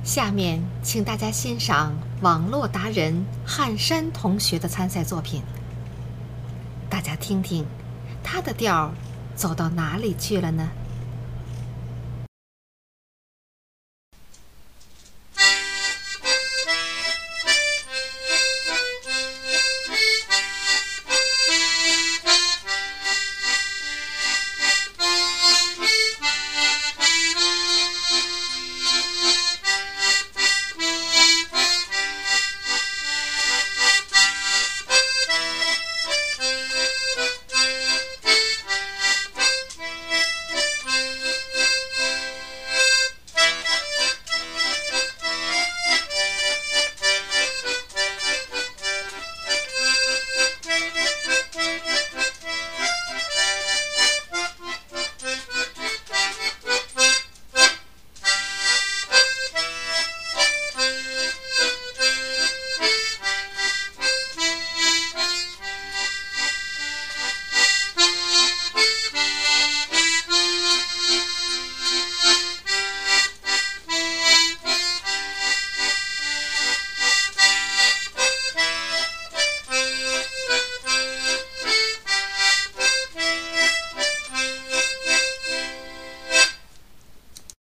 下面请大家欣赏网络达人汉山同学的参赛作品。大家听听，他的调走到哪里去了呢？